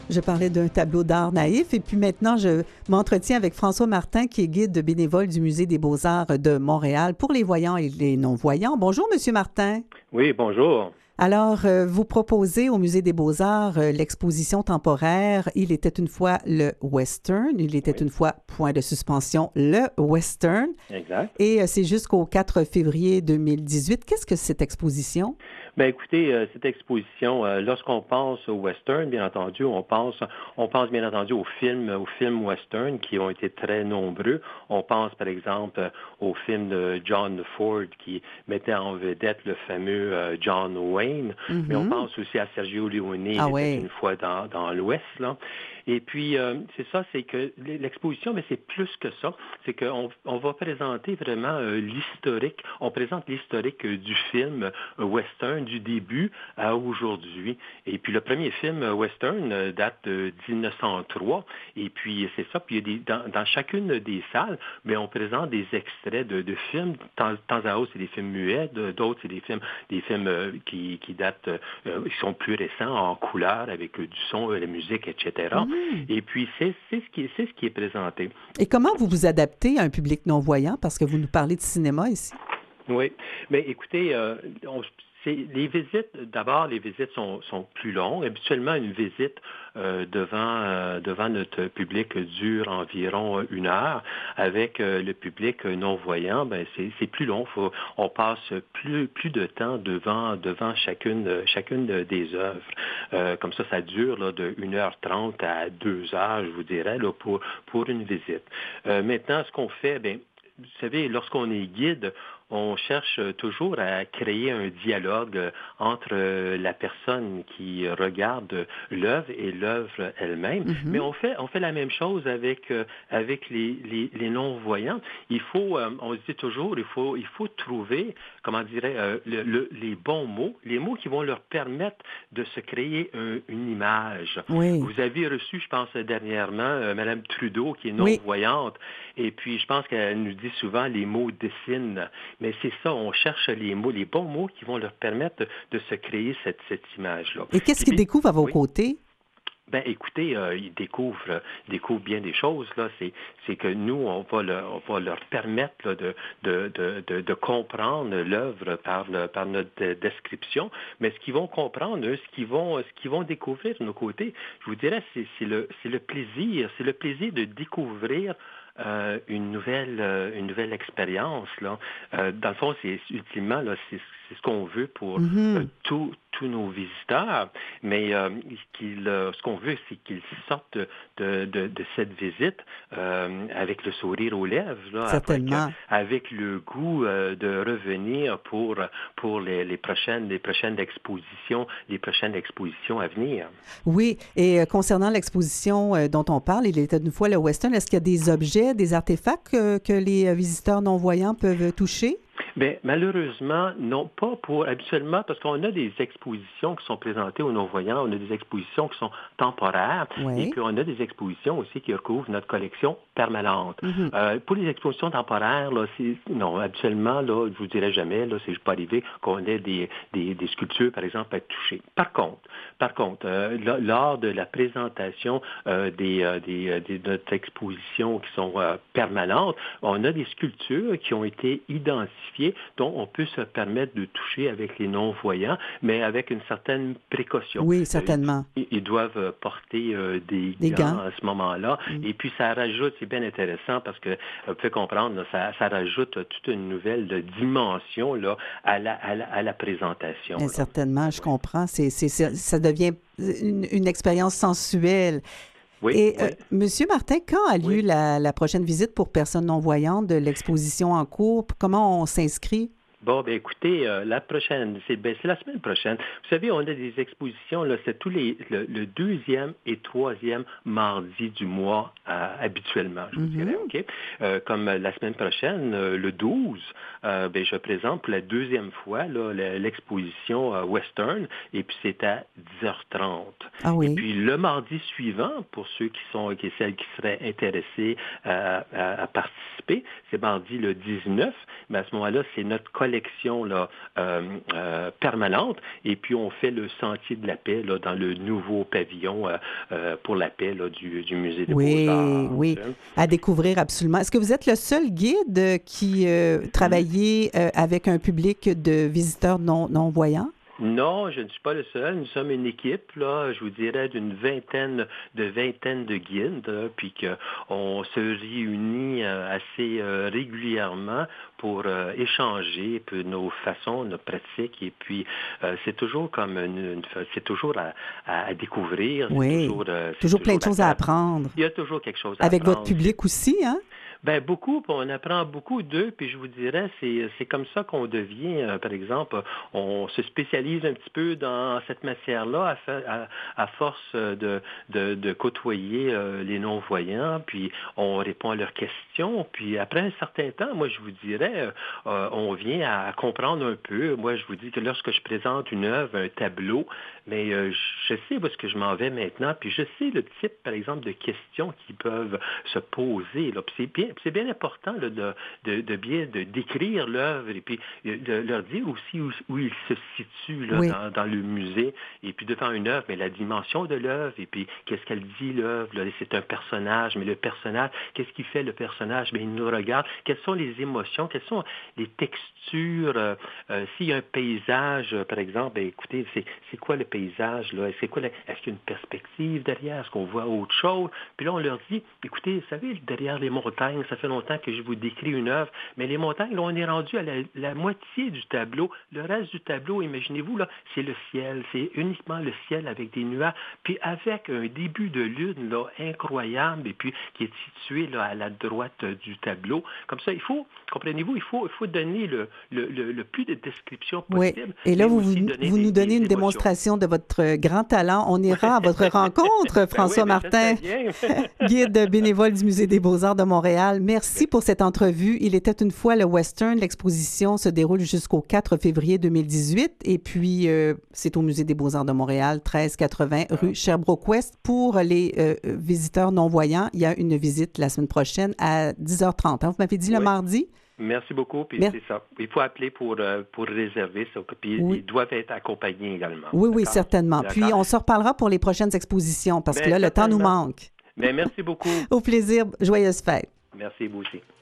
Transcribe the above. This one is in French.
Je parlais d'un tableau d'art naïf et puis maintenant, je m'entretiens avec François Martin, qui est guide bénévole du Musée des beaux-arts de Montréal pour les voyants et les non-voyants. Bonjour, Monsieur Martin. Oui, bonjour. Alors, vous proposez au Musée des beaux-arts l'exposition temporaire « Il était une fois le western ». Il était Oui, une fois, point de suspension, le western. exact. Et c'est jusqu'au 4 février 2018. Qu'est-ce que c'est cette exposition? Ben écoutez, cette exposition, lorsqu'on pense au western, bien entendu, on pense bien entendu aux films western qui ont été très nombreux. On pense par exemple au film de John Ford qui mettait en vedette le fameux John Wayne, mais on Mhm. pense aussi à Sergio Leone, Ah il était ouais. une fois dans l'Ouest, là. Et puis, c'est ça, c'est que l'exposition, mais c'est plus que ça. C'est qu'on va présenter vraiment l'historique. On présente l'historique du film western du début à aujourd'hui. Et puis, le premier film western date de 1903. Et puis, c'est ça. Puis, il y a dans chacune des salles, mais on présente des extraits de films. De temps à autre, c'est des films muets. D'autres, c'est des films qui datent, qui sont plus récents, en couleur, avec du son, la musique, etc. Mhm. Et puis, c'est ce qui est présenté. Et comment vous vous adaptez à un public non-voyant? Parce que vous nous parlez de cinéma ici. Oui, mais écoutez, les visites, d'abord, les visites sont plus longues. Habituellement, une visite devant notre public dure environ 1 heure. Avec le public non-voyant, ben c'est plus long. On passe plus de temps devant chacune des œuvres. Comme ça dure là, de 1h30 à 2 heures, je vous dirais, là, pour une visite. Maintenant, ce qu'on fait, ben vous savez, lorsqu'on est guide, on cherche toujours à créer un dialogue entre la personne qui regarde l'œuvre et l'œuvre elle-même. Mais Mhm. on fait la même chose avec les non-voyants. On se dit toujours, il faut trouver, comment dirais, les bons mots, les mots qui vont leur permettre de se créer une image. Oui. Vous avez reçu, je pense, dernièrement, Mme Trudeau, qui est Oui. non-voyante, et puis je pense qu'elle nous dit souvent les mots dessinent. Mais c'est ça, on cherche les mots, les bons mots qui vont leur permettre de se créer cette image-là. Et qu'est-ce Puis, qu'ils découvrent à vos oui. côtés? Ben, écoutez, ils découvrent bien des choses. Là, c'est que nous, on va leur permettre là, de comprendre l'œuvre par notre description. Mais ce qu'ils vont comprendre, eux, ce qu'ils vont découvrir de nos côtés, je vous dirais, c'est le plaisir, c'est le plaisir de découvrir une nouvelle expérience. Là. Dans le fond, c'est ultimement là, c'est ce qu'on veut pour Mhm. tous nos visiteurs, mais ce qu'on veut, c'est qu'ils sortent de cette visite avec le sourire aux lèvres, là, Certainement. avec le goût de revenir pour les prochaines expositions à venir. Oui, et concernant l'exposition dont on parle, il était une fois le western, est-ce qu'il y a des objets, des artefacts que les visiteurs non-voyants peuvent toucher? Bien, malheureusement, non, pas pour habituellement, parce qu'on a des expositions qui sont présentées aux non-voyants, on a des expositions qui sont temporaires, et Oui. puis on a des expositions aussi qui recouvrent notre collection permanente. Mhm. Pour les expositions temporaires, là, non, habituellement, là, je vous dirais jamais, là, c'est pas arrivé qu'on ait des sculptures, par exemple, à être touchées. Par contre, lors de la présentation de notre exposition qui sont permanentes, on a des sculptures qui ont été identifiées dont on peut se permettre de toucher avec les non-voyants, mais avec une certaine précaution. Oui, certainement. Ils doivent porter des Des gants gants. à ce moment-là. Mm. Et puis, ça rajoute, c'est bien intéressant parce que, vous pouvez comprendre, là, ça rajoute toute une nouvelle dimension là, à la présentation. Bien, Là. certainement, je Oui, comprends. Ça devient une expérience sensuelle. oui, Et oui. Monsieur Martin, quand a lieu Oui. la prochaine visite pour personnes non-voyantes de l'exposition en cours? Comment on s'inscrit? Bon, ben écoutez, la prochaine, c'est la semaine prochaine. Vous savez, on a des expositions, là, c'est le deuxième et troisième mardi du mois habituellement, je vous dirais, Mhm. OK? Comme la semaine prochaine, le 12, ben, je présente pour la deuxième fois là, l'exposition Western, et puis c'est à 10h30. Ah Et oui. puis le mardi suivant, pour ceux celles qui seraient intéressés à participer, c'est mardi le 19, mais à ce moment-là, c'est notre collection collection là, permanente. Et puis, on fait le Sentier de la paix là, dans le nouveau pavillon pour la paix là, du Musée des Beaux-Arts. Oui, à découvrir absolument. Est-ce que vous êtes le seul guide qui travaillait avec un public de visiteurs non-voyants? Non, je ne suis pas le seul. Nous sommes une équipe, là, je vous dirais, d'une vingtaine de guides, là, puis qu'on se réunit assez régulièrement pour échanger puis nos façons, nos pratiques. Et puis, c'est toujours comme c'est toujours à découvrir. Oui, toujours plein de choses à apprendre. Il y a toujours quelque chose à apprendre. Avec votre public aussi, hein? Ben beaucoup, on apprend beaucoup d'eux, puis je vous dirais, c'est comme ça qu'on devient, par exemple, on se spécialise un petit peu dans cette matière-là à force de côtoyer les non-voyants, puis on répond à leurs questions, puis après un certain temps, moi je vous dirais, on vient à comprendre un peu. Moi je vous dis que lorsque je présente une œuvre, un tableau, mais je sais où est-ce que je m'en vais maintenant, puis je sais le type, par exemple, de questions qui peuvent se poser, là, puis c'est bien important là, de bien décrire l'œuvre et puis de leur dire aussi où il se situe là, oui. dans le musée et puis devant une œuvre, mais la dimension de l'œuvre et puis qu'est-ce qu'elle dit l'œuvre, là, c'est un personnage, mais le personnage, qu'est-ce qu'il fait le personnage? Bien, il nous regarde, quelles sont les émotions, quelles sont les textures, s'il y a un paysage, par exemple, bien, écoutez, c'est quoi le paysage là? Est-ce qu'il y a une perspective derrière? Est-ce qu'on voit autre chose? Puis là, on leur dit, écoutez, vous savez, derrière les montagnes, ça fait longtemps que je vous décris une œuvre, mais les montagnes, là, on est rendu à la moitié du tableau. Le reste du tableau, imaginez-vous, là, c'est le ciel. C'est uniquement le ciel avec des nuages, puis avec un début de lune, là, incroyable, et puis qui est situé, là, à la droite du tableau. Comme ça, comprenez-vous, il faut donner le plus de descriptions possible. Oui, et là, vous nous donnez une démonstration de votre grand talent. On ira à votre rencontre, François Martin, guide bénévole du Musée des Beaux-Arts de Montréal. Merci pour cette entrevue. Il était une fois le Western. L'exposition se déroule jusqu'au 4 février 2018. Et puis, c'est au Musée des Beaux-Arts de Montréal, 1380 rue Sherbrooke-Ouest. Pour les visiteurs non-voyants, il y a une visite la semaine prochaine à 10h30. Hein? Vous m'avez dit le mardi? Merci beaucoup. Puis c'est ça. Il faut appeler pour réserver ça. Puis ils doivent être accompagnés également. Oui, certainement. Puis on se reparlera pour les prochaines expositions parce que là, le temps nous manque. Bien, merci beaucoup. Au plaisir. Joyeuse fête. Merci, vous aussi.